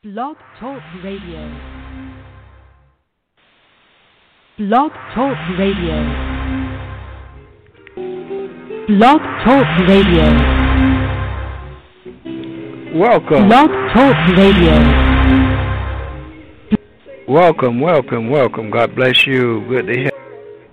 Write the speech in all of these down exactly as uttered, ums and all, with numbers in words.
Blog Talk Radio. Blog Talk Radio. Blog Talk Radio. Welcome. Blog Talk Radio. Welcome, welcome, welcome. God bless you. Good to hear.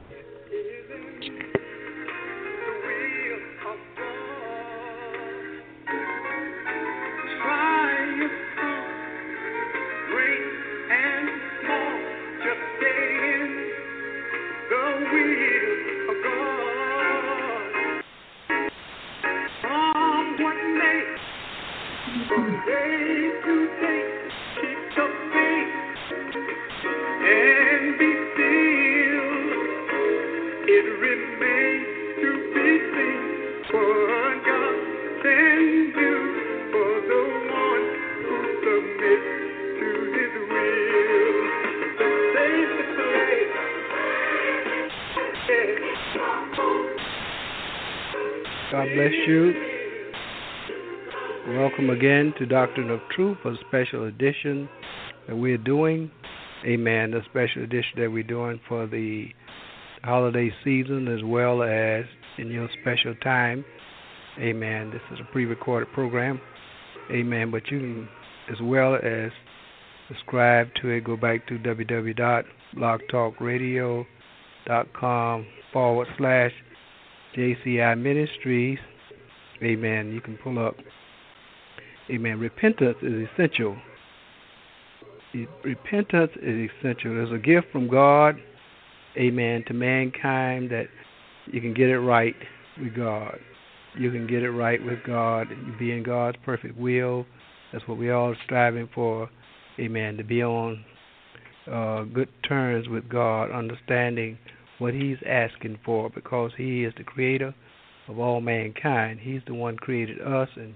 God bless you. Welcome again to Doctrine of Truth, a special edition that we're doing. Amen. The special edition that we're doing for the holiday season as well as in your special time. Amen. This is a pre-recorded program. Amen. But you can, as well as subscribe to it, go back to www.blogtalkradio.com forward slash J C I Ministries. Amen. You can pull up. Amen. Repentance is essential. Repentance is essential. There's a gift from God, amen, to mankind that you can get it right with God. You can get it right with God. You be in God's perfect will. That's what we all are striving for. Amen. To be on uh, good terms with God, understanding what He's asking for, because He is the creator of all mankind. He's the one created us, and,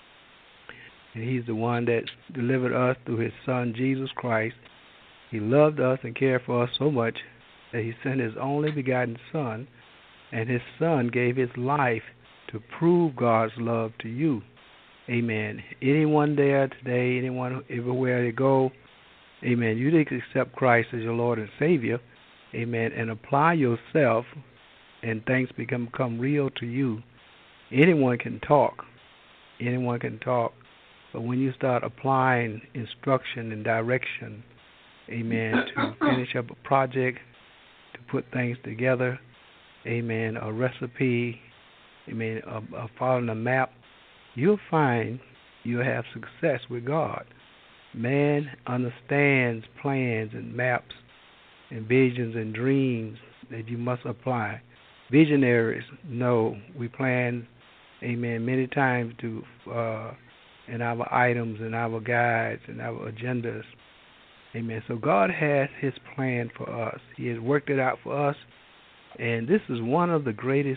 and He's the one that delivered us through His Son, Jesus Christ. He loved us and cared for us so much that He sent His only begotten Son, and His Son gave His life to prove God's love to you. Amen. Anyone there today, anyone everywhere they go, amen, you need to accept Christ as your Lord and Savior. Amen. And apply yourself, and things become, become real to you. Anyone can talk. Anyone can talk. But when you start applying instruction and direction, amen, to finish up a project, to put things together, amen, a recipe, amen, a, a following a map, you'll find you'll have success with God. Man understands plans and maps and visions and dreams that you must apply. Visionaries know we plan, amen, many times to uh, in our items and our guides and our agendas. Amen. So God has His plan for us. He has worked it out for us. And this is one of the greatest,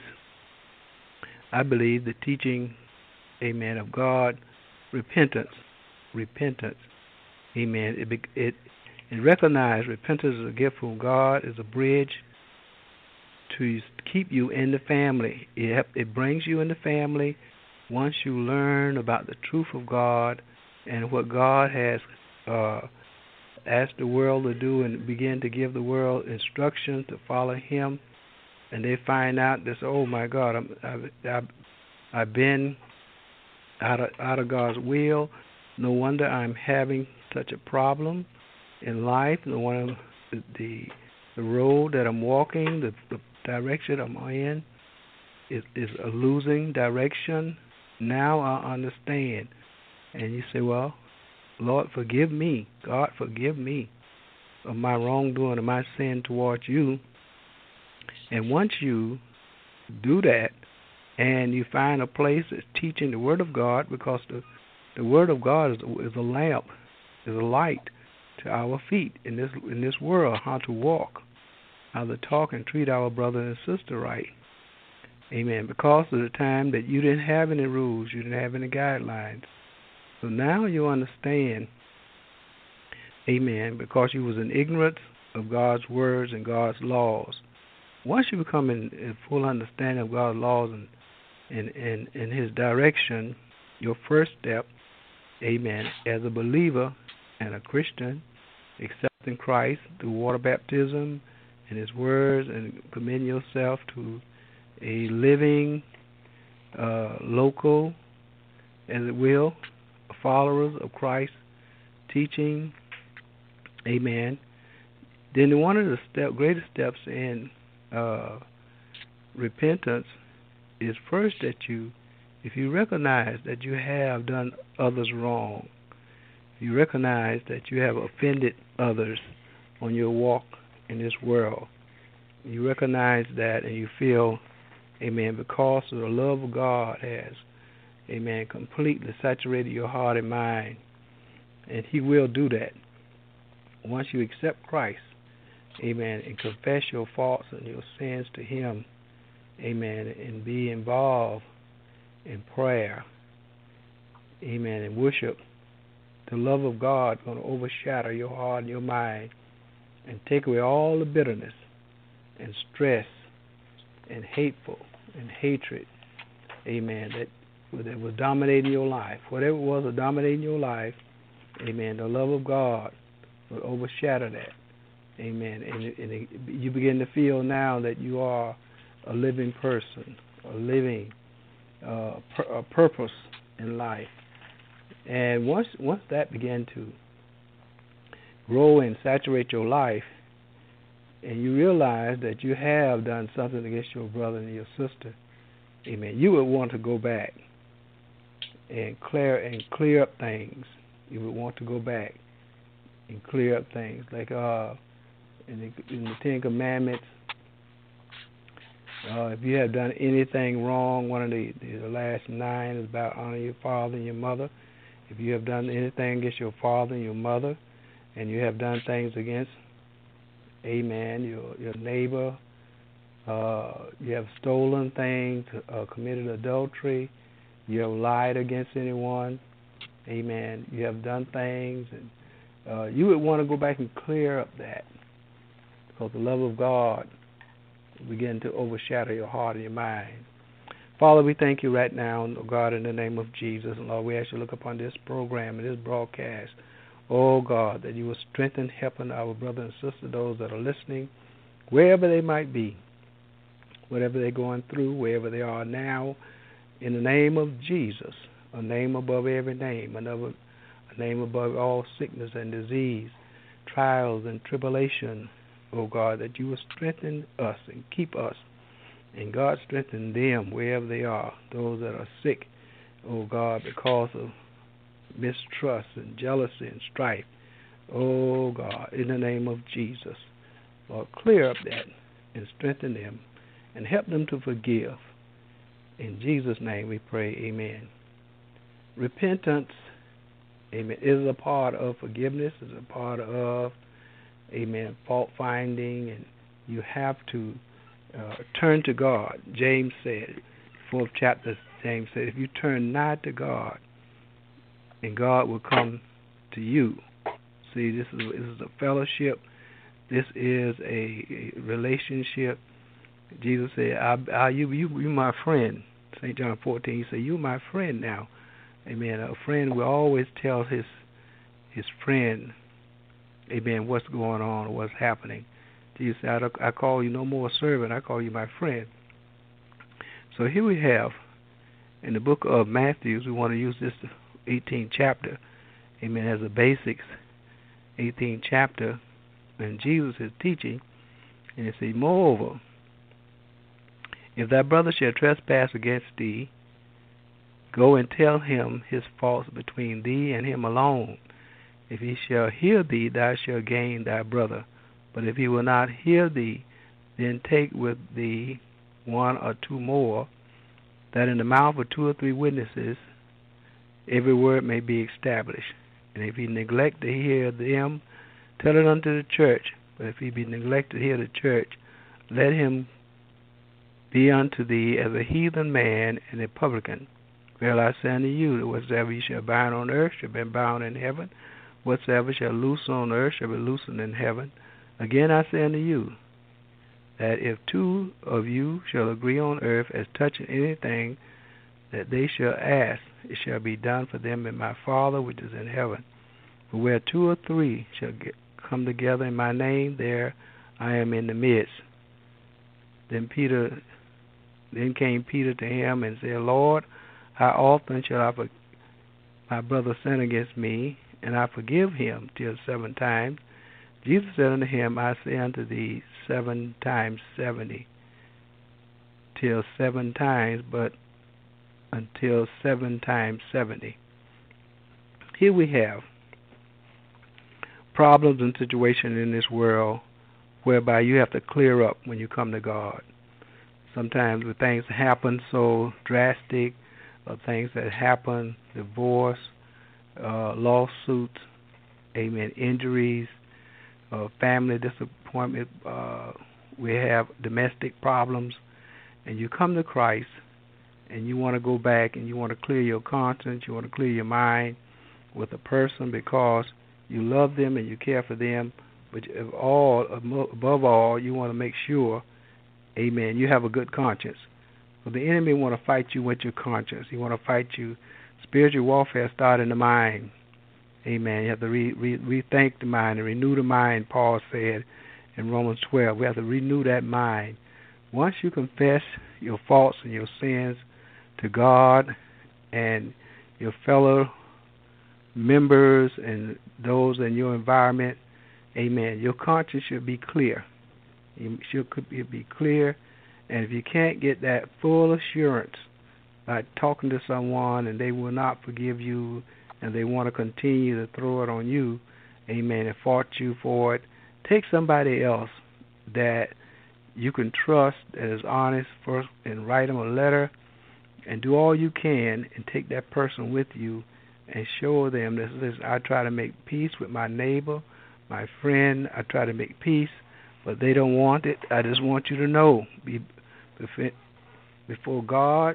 I believe, the teaching, amen, of God, repentance. Repentance. Amen. It, it And recognize repentance is a gift from God, is a bridge to keep you in the family. It, it brings you in the family once you learn about the truth of God and what God has uh, asked the world to do, and begin to give the world instructions to follow Him. And they find out this, oh my God, I'm, I've, I've, I've been out of, out of God's will. No wonder I'm having such a problem in life. The one, the the road that I'm walking, the, the direction I'm in, is is a losing direction. Now I understand. And you say, well, Lord, forgive me. God, forgive me of my wrongdoing, of my sin towards you. And once you do that, and you find a place that's teaching the Word of God, because the the Word of God is, is a lamp, is a light to our feet in this in this world, how to walk, how to talk and treat our brother and sister right. Amen. Because of the time that you didn't have any rules, you didn't have any guidelines. So now you understand, amen, because you was in ignorance of God's words and God's laws. Once you become in, in full understanding of God's laws and in, in, in His direction, your first step, amen, as a believer and a Christian, accepting Christ through water baptism and His words, and commit yourself to a living, uh, local, as it will, followers of Christ, teaching, amen. Then one of the step, greatest steps in uh, repentance is first that you, if you recognize that you have done others wrong, you recognize that you have offended others on your walk in this world, you recognize that and you feel, amen, because of the love of God has, amen, completely saturated your heart and mind, and He will do that. Once you accept Christ, amen, and confess your faults and your sins to Him, amen, and be involved in prayer, amen, and worship, the love of God is going to overshadow your heart and your mind and take away all the bitterness and stress and hateful and hatred, amen, that, that was dominating your life. Whatever it was that dominating your life, amen, the love of God will overshadow that, amen, and, it, and it, you begin to feel now that you are a living person, a living uh, pur- a purpose in life. And once once that began to grow and saturate your life, and you realize that you have done something against your brother and your sister, amen, you would want to go back and clear and clear up things. You would want to go back and clear up things. Like uh, in, the, in the Ten Commandments, uh, if you have done anything wrong, one of the, the last nine is about honor your father and your mother. If you have done anything against your father and your mother, and you have done things against, amen, your your neighbor, uh, you have stolen things, uh, committed adultery, you have lied against anyone, amen, you have done things, and uh, you would want to go back and clear up that, because the love of God will begin to overshadow your heart and your mind. Father, we thank you right now, God, in the name of Jesus. And Lord, we ask you to look upon this program and this broadcast. Oh, God, that you will strengthen, helping our brothers and sisters, those that are listening, wherever they might be, whatever they're going through, wherever they are now, in the name of Jesus, a name above every name, another, a name above all sickness and disease, trials and tribulation, oh, God, that you will strengthen us and keep us. And God, strengthen them wherever they are, those that are sick, oh God, because of mistrust and jealousy and strife. Oh God, in the name of Jesus, Lord, clear up that and strengthen them and help them to forgive. In Jesus' name we pray, amen. Repentance, amen, is a part of forgiveness, is a part of, amen, fault finding, and you have to Uh, turn to God. James said, fourth chapter, James said, if you turn not to God, and God will come to you. See, this is, this is a fellowship. This is a, a relationship. Jesus said, I, I, you, you, you my friend. Saint John fourteen, he said, you my friend now. Amen. A friend will always tell his his friend, amen, what's going on or what's happening. Jesus said, I call you no more servant, I call you my friend. So here we have, in the book of Matthew, we want to use this eighteenth chapter, amen, as a basics, eighteenth chapter, and Jesus is teaching, and he says, moreover, if thy brother shall trespass against thee, go and tell him his faults between thee and him alone. If he shall hear thee, thou shalt gain thy brother. But if he will not hear thee, then take with thee one or two more, that in the mouth of two or three witnesses every word may be established. And if he neglect to hear them, tell it unto the church. But if he be neglected to hear the church, let him be unto thee as a heathen man and a publican. Well, I say unto you, that whatsoever you shall bind on earth shall be bound in heaven, whatsoever shall loose on earth shall be loosened in heaven. Again I say unto you, that if two of you shall agree on earth as touching anything that they shall ask, it shall be done for them in my Father which is in heaven. For where two or three shall get, come together in my name, there I am in the midst. Then Peter, then came Peter to him and said, Lord, how often shall I for, my brother sin against me, and I forgive him till seven times? Jesus said unto him, I say unto thee, seven times seventy, till seven times, but until seven times seventy. Here we have problems and situations in this world whereby you have to clear up when you come to God. Sometimes when things happen so drastic, or things that happen, divorce, uh, lawsuits, amen, injuries, uh, family disappointment, uh, we have domestic problems, and you come to Christ, and you want to go back and you want to clear your conscience, you want to clear your mind with a person because you love them and you care for them, but of all, above all, you want to make sure, amen, you have a good conscience. So the enemy want to fight you with your conscience. He want to fight you. Spiritual warfare starts in the mind. Amen. You have to re, re, rethink the mind and renew the mind, Paul said in Romans twelve. We have to renew that mind. Once you confess your faults and your sins to God and your fellow members and those in your environment, amen, your conscience should be clear. It should be clear. And if you can't get that full assurance by talking to someone and they will not forgive you and they want to continue to throw it on you, amen, and fault you for it, take somebody else that you can trust, that is honest first, and write them a letter and do all you can and take that person with you and show them this. this I try to make peace with my neighbor, my friend. I try to make peace, but they don't want it. I just want you to know, be before God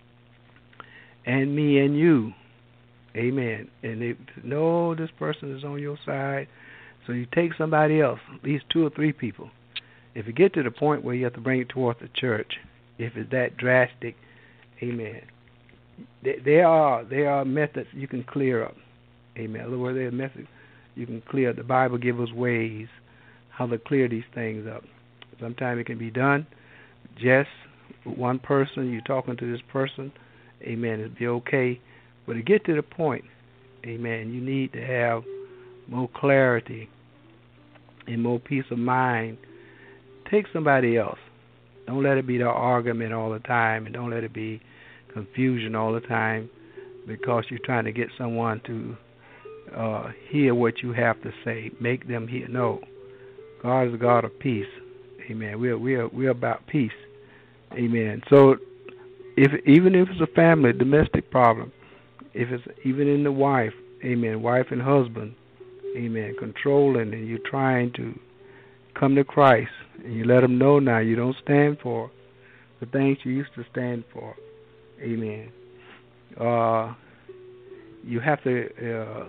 and me and you, amen. And they know this person is on your side, so you take somebody else, at least two or three people. If you get to the point where you have to bring it towards the church, if it's that drastic, amen, there are there are methods you can clear up, amen. In other words, there are methods you can clear up. The Bible gives us ways how to clear these things up. Sometimes it can be done just one person, you're talking to this person, amen, it'll be okay. But to get to the point, amen, you need to have more clarity and more peace of mind. Take somebody else. Don't let it be the argument all the time, and don't let it be confusion all the time because you're trying to get someone to uh, hear what you have to say. Make them hear. No. God is a God of peace. Amen. We're we're we're about peace. Amen. So, if even if it's a family domestic problem, if it's even in the wife, amen, wife and husband, amen, controlling, and you're trying to come to Christ, and you let them know now you don't stand for the things you used to stand for, amen. Uh, you have to uh,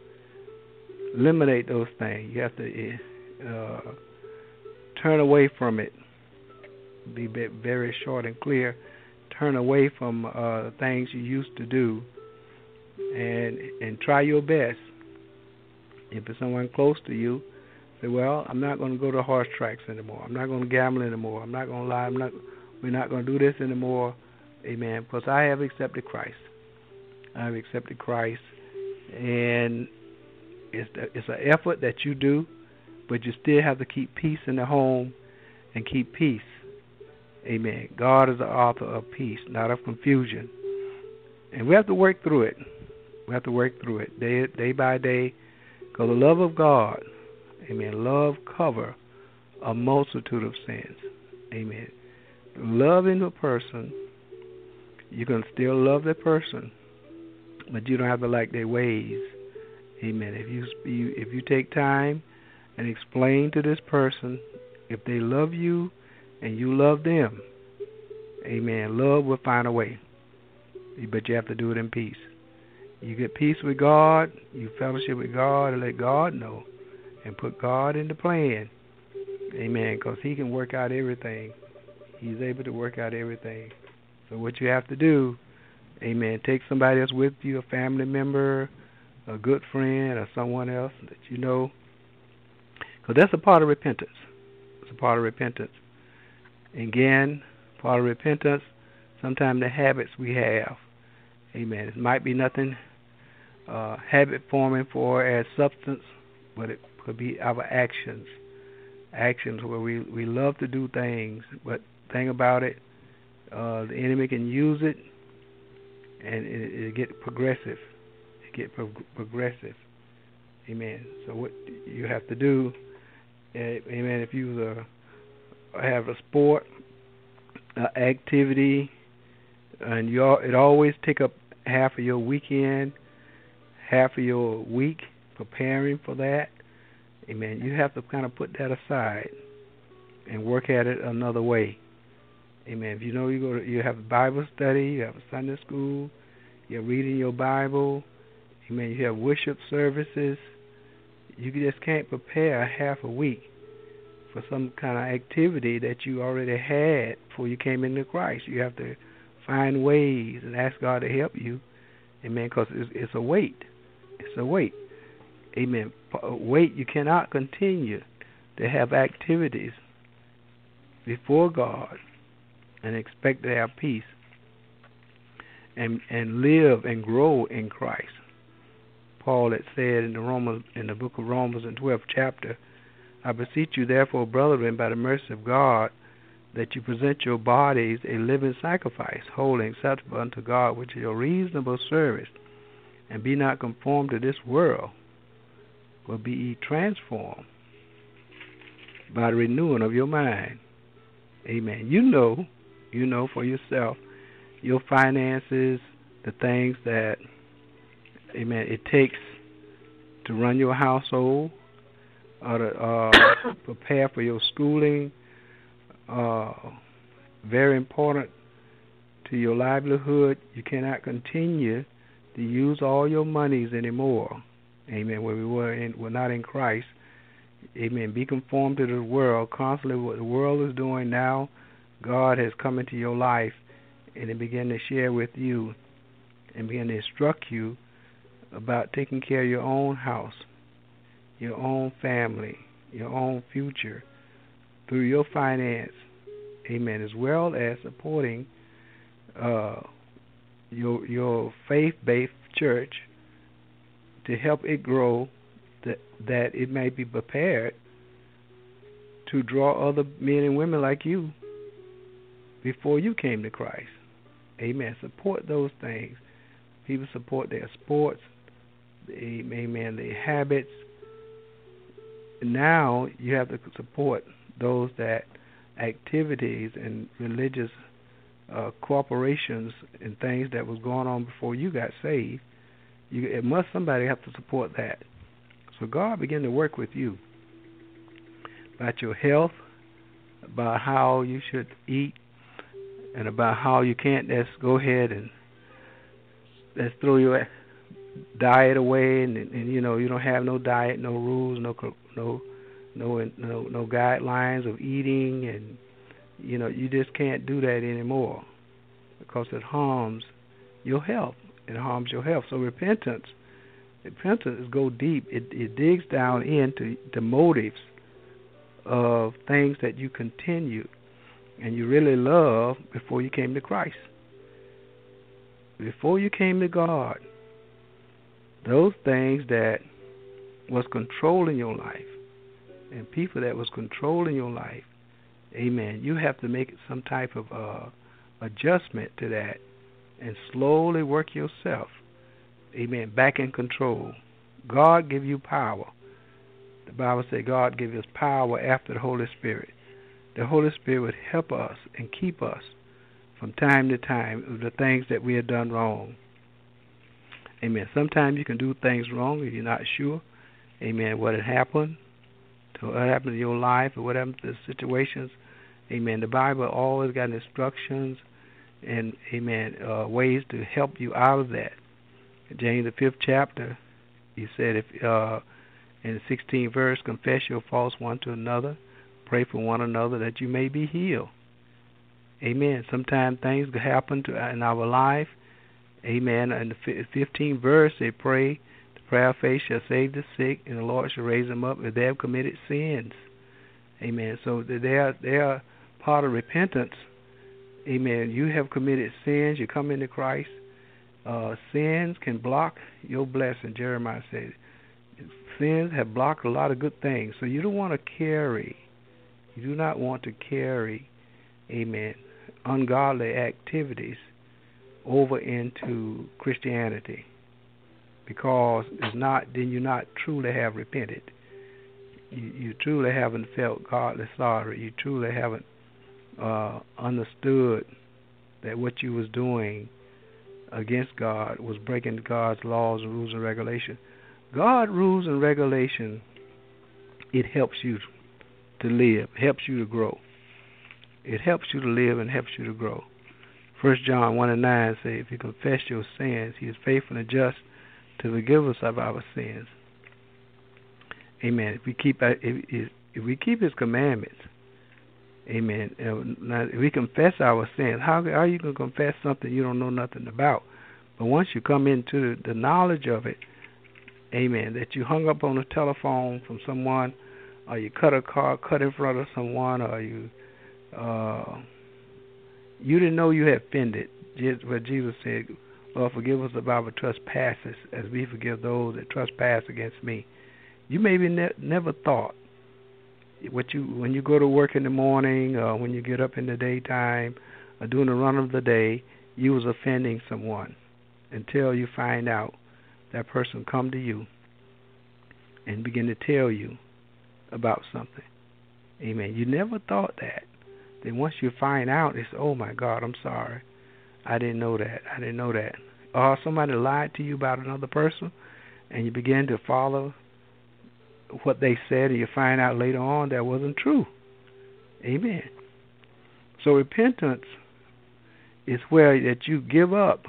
eliminate those things. You have to. Uh, turn away from it. Be very short and clear. Turn away from uh, things you used to do, and and try your best. If it's someone close to you, say, "Well, I'm not going to go to horse tracks anymore. I'm not going to gamble anymore. I'm not going to lie. I'm not. We're not going to do this anymore." Amen. Because I have accepted Christ. I have accepted Christ, and it's it's an effort that you do. But you still have to keep peace in the home and keep peace. Amen. God is the author of peace, not of confusion. And we have to work through it. We have to work through it day, day by day. Because the love of God, amen, love cover a multitude of sins. Amen. Loving a person, you can still love that person, but you don't have to like their ways. Amen. If you if you take time and explain to this person, if they love you and you love them, amen, love will find a way. But you have to do it in peace. You get peace with God, you fellowship with God, and let God know, and put God in the plan, amen, because he can work out everything. He's able to work out everything. So what you have to do, amen, take somebody else with you, a family member, a good friend or someone else that you know. Because that's a part of repentance. It's a part of repentance. Again, part of repentance, sometimes the habits we have. Amen. It might be nothing uh, habit forming for as substance, but it could be our actions. Actions where we, we love to do things, but the thing about it, uh, the enemy can use it, and it, it get progressive. It get pro- progressive. Amen. So what you have to do, uh, amen, if you uh, have a sport, uh, activity, and you all, it always take up half of your weekend, half of your week preparing for that. Amen. You have to kind of put that aside and work at it another way. Amen. If you know you go to, you have a Bible study, you have a Sunday school, you're reading your Bible. Amen. You have worship services. You just can't prepare half a week for some kind of activity that you already had before you came into Christ. You have to find ways and ask God to help you. Amen. Because it's, it's a weight. It's a weight. Amen. Wait, you cannot continue to have activities before God and expect to have peace and and live and grow in Christ. Paul had said in the Romans, in the book of Romans, in the twelfth chapter, I beseech you, therefore, brethren, by the mercy of God, that you present your bodies a living sacrifice, holy and acceptable unto God, which is your reasonable service, and be not conformed to this world, will be transformed by the renewing of your mind. Amen. You know, you know for yourself, your finances, the things that, amen, it takes to run your household, or to uh, prepare for your schooling, uh, very important to your livelihood. You cannot continue to use all your monies anymore. Amen. When we were in, we're not in Christ. Amen. Be conformed to the world. Constantly, what the world is doing now, God has come into your life and it began to share with you and begin to instruct you about taking care of your own house, your own family, your own future through your finance. Amen. As well as supporting uh, your your faith-based church, to help it grow, that that it may be prepared to draw other men and women like you before you came to Christ. Amen. Support those things. People support their sports, amen, their habits. Now you have to support those that activities and religious uh, corporations and things that was going on before you got saved. You, it must somebody have to support that. So God began to work with you about your health, about how you should eat, and about how you can't just go ahead and let's throw your diet away, and, and you know you don't have no diet, no rules, no no no no no guidelines of eating, and you know you just can't do that anymore because it harms your health. It harms your health. So repentance, repentance go deep. It, it digs down into the motives of things that you continue and you really love before you came to Christ. Before you came to God, those things that was controlling your life and people that was controlling your life, amen, you have to make some type of uh, adjustment to that and slowly work yourself, amen, back in control. God give you power. The Bible says God give us power after the Holy Spirit. The Holy Spirit would help us and keep us from time to time of the things that we have done wrong. Amen. Sometimes you can do things wrong if you're not sure, amen, what had happened, to what happened to your life or what happened to the situations. Amen. The Bible always got instructions and, amen, uh, ways to help you out of that. James, the fifth chapter, he said, if uh, in the sixteenth verse, confess your faults one to another, pray for one another that you may be healed. Amen. Sometimes things happen to in our life. Amen. In the fifteenth verse, they pray. The prayer of faith shall save the sick, and the Lord shall raise them up if they have committed sins. Amen. So they are, they are part of repentance. Amen. You have committed sins. You come into Christ. Uh, sins can block your blessing. Jeremiah said, sins have blocked a lot of good things. So you don't want to carry, you do not want to carry, amen, ungodly activities over into Christianity, because it's not, then you not truly have repented. You, you truly haven't felt godly sorrow. You truly haven't uh, understood that what you was doing against God was breaking God's laws and rules and regulations. God rules and regulation, it helps you to live, helps you to grow. It helps you to live and helps you to grow. First John one and nine say, if you confess your sins, he is faithful and just to forgive us of our sins. Amen. If we keep if, if we keep his commandments, amen. Now, if we confess our sins, how are you going to confess something you don't know nothing about? But once you come into the knowledge of it, amen, that you hung up on the telephone from someone, or you cut a car, cut in front of someone, or you uh, you didn't know you had offended. Just what Jesus said, Lord, forgive us of our trespasses as we forgive those that trespass against me. You maybe ne- never thought what you when you go to work in the morning, or when you get up in the daytime, or during the run of the day, you was offending someone, until you find out that person come to you and begin to tell you about something. Amen. You never thought that. Then once you find out, it's, oh my God, I'm sorry. I didn't know that. I didn't know that. Or somebody lied to you about another person, and you begin to follow what they said, and you find out later on that wasn't true. Amen. So repentance is where that you give up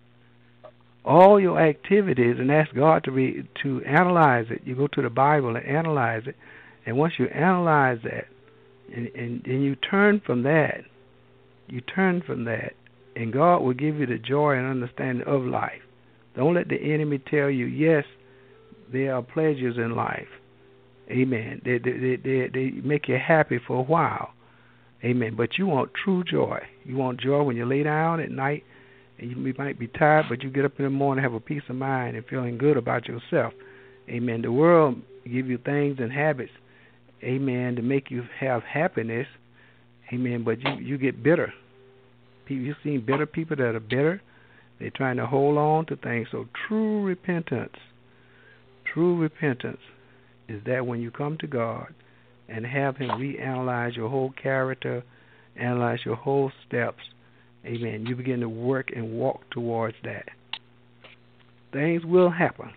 all your activities and ask God to be, to analyze it. You go to the Bible and analyze it, and once you analyze that, and, and, and you turn from that, you turn from that, and God will give you the joy and understanding of life. Don't let the enemy tell you, yes, there are pleasures in life. Amen. They, they, they, they make you happy for a while. Amen. But you want true joy. You want joy when you lay down at night, and you might be tired, but you get up in the morning, have a peace of mind, and feeling good about yourself. Amen. The world give you things and habits, amen, to make you have happiness. Amen. But you, you get bitter. You've seen bitter people that are bitter. They're trying to hold on to things. So true repentance, true repentance is that when you come to God and have him reanalyze your whole character, analyze your whole steps, amen, you begin to work and walk towards that. Things will happen.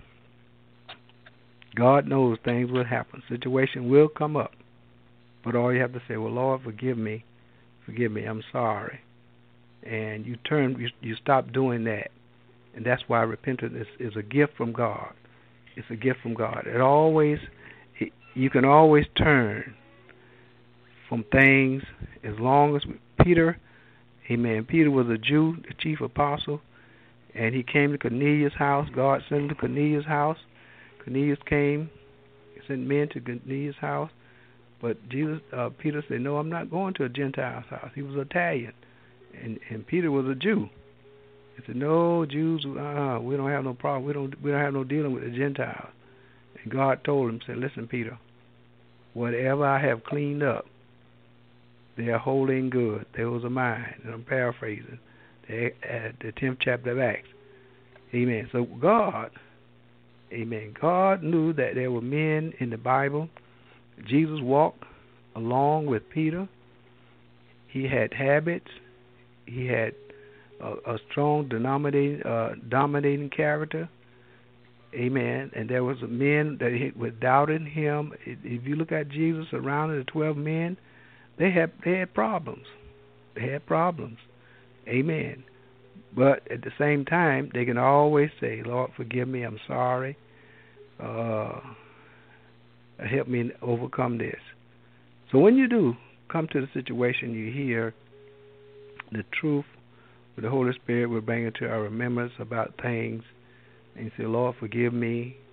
God knows things will happen. Situation will come up. But all you have to say, well, Lord, forgive me. Forgive me. I'm sorry. And you turn, you, you stop doing that. And that's why repentance is, is a gift from God. It's a gift from God. It always, it, you can always turn from things as long as Peter, amen, Peter was a Jew, the chief apostle, and he came to Cornelius' house. God sent him to Cornelius' house. Cornelius came, sent men to Cornelius' house. But Jesus, uh, Peter said, no, I'm not going to a Gentile's house. He was Italian. And, and Peter was a Jew. He said, no, Jews, uh, we don't have no problem. We don't we don't have no dealing with the Gentiles. And God told him, said, listen, Peter, whatever I have cleaned up, they are holy and good. There was a mine. And I'm paraphrasing. They, at the tenth chapter of Acts. Amen. So God, amen, God knew that there were men in the Bible. Jesus walked along with Peter. He had habits. He had a, a strong dominating, uh, dominating character. Amen. And there was men that were doubting him. If you look at Jesus around the twelve men, they had they had problems. They had problems. Amen. But at the same time, they can always say, Lord, forgive me. I'm sorry. Uh, help me overcome this. So when you do come to the situation, you hear the truth, with the Holy Spirit will bring it to our remembrance about things, and you say, Lord, forgive me.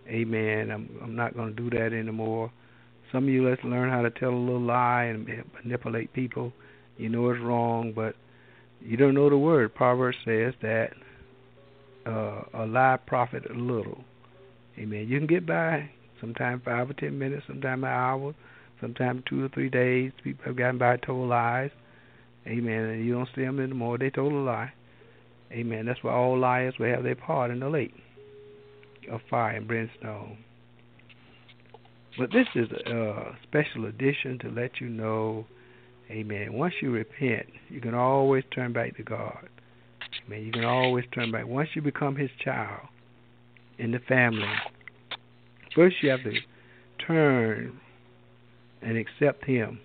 Amen. I'm I'm not going to do that anymore. Some of you let's learn how to tell a little lie and manipulate people. You know it's wrong, but you don't know the word. Proverbs says that uh, a lie profit a little. Amen. You can get by sometimes five or ten minutes, sometimes an hour, sometimes two or three days. People have gotten by told lies. Amen. And you don't see them anymore. They told a lie. Amen. That's why all liars will have their part in the lake of fire and brimstone. But this is a special edition to let you know, amen, once you repent, you can always turn back to God. Amen. You can always turn back. Once you become his child in the family, first you have to turn and accept him.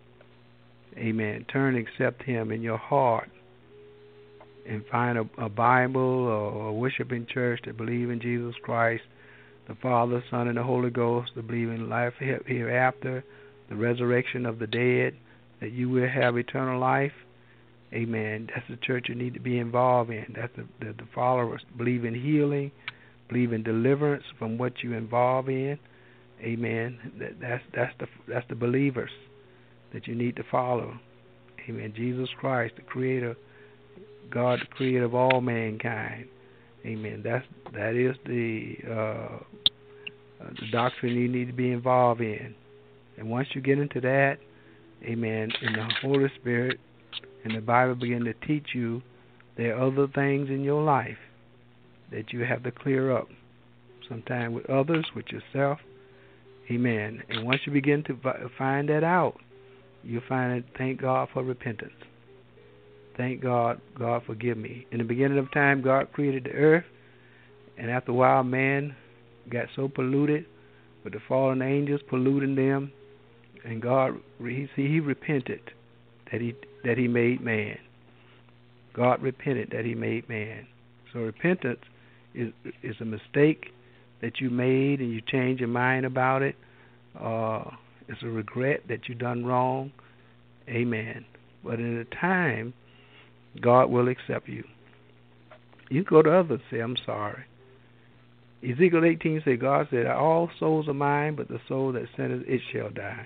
Amen. Turn and accept him in your heart and find a, a Bible or a worshiping church that believe in Jesus Christ, the Father, Son, and the Holy Ghost, to believe in life hereafter, the resurrection of the dead, that you will have eternal life. Amen. That's the church you need to be involved in. That's the, the, the followers. Believe in healing, believe in deliverance from what you involve in. Amen. That, that's that's the that's the believers that you need to follow. Amen. Jesus Christ, the Creator, God, the Creator of all mankind. Amen. That's that is the uh, the doctrine you need to be involved in. And once you get into that, amen, and the Holy Spirit and the Bible begin to teach you, there are other things in your life that you have to clear up. Sometimes with others, with yourself. Amen. And once you begin to find that out, you find it. Thank God for repentance. Thank God, God forgive me. In the beginning of time, God created the earth, and after a while, man got so polluted with the fallen angels polluting them, and God, he, he repented that he that he made man. God repented that he made man. So repentance is is a mistake that you made, and you change your mind about it. Uh, it's a regret that you done wrong. Amen. But in a time, God will accept you. You go to others and say, I'm sorry. Ezekiel eighteen says, God said, all souls are mine, but the soul that sinneth, it shall die.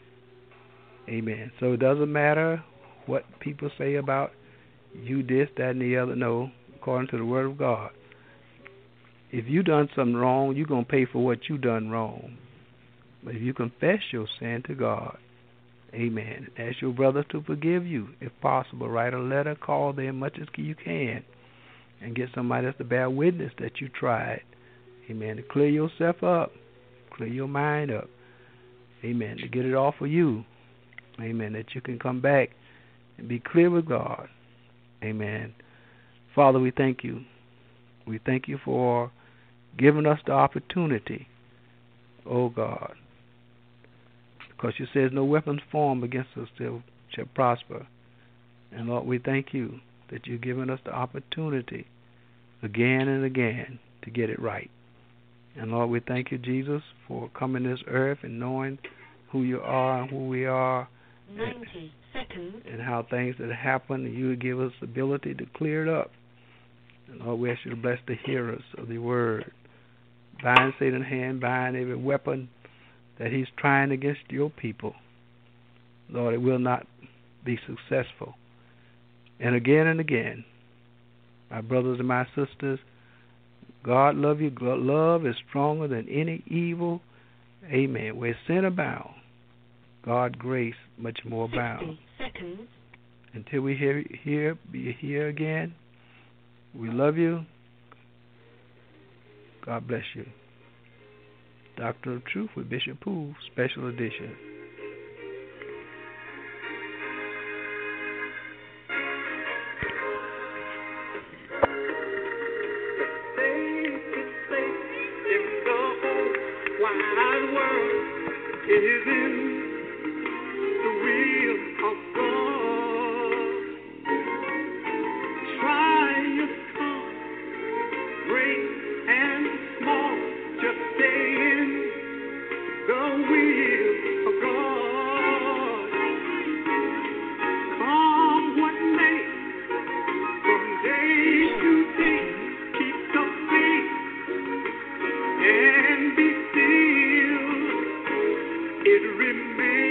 Amen. So it doesn't matter what people say about you, this, that, and the other. No, according to the word of God. If you done something wrong, you're going to pay for what you done wrong. But if you confess your sin to God, amen, ask your brother to forgive you. If possible, write a letter, call them much as you can, and get somebody else to bear witness that you tried. Amen. To clear yourself up, clear your mind up. Amen. To get it off of you. Amen. That you can come back and be clear with God. Amen. Father, we thank you. We thank you for giving us the opportunity, oh God, because you says no weapons formed against us shall, shall prosper. And Lord, we thank you that you've given us the opportunity again and again to get it right. And Lord, we thank you, Jesus, for coming to this earth and knowing who you are and who we are, ninety seconds, and how things that happen, and you would give us the ability to clear it up. And Lord, we ask you to bless the hearers of the word. Bind Satan's hand, bind every weapon that he's trying against your people. Lord, it will not be successful. And again and again, my brothers and my sisters, God love you. God, love is stronger than any evil. Amen. Where sin abounds, God grace much more abounds. seconds. Until we hear, hear, be here again, we love you. God bless you. Doctor of Truth with Bishop Poole, special edition. And it remains.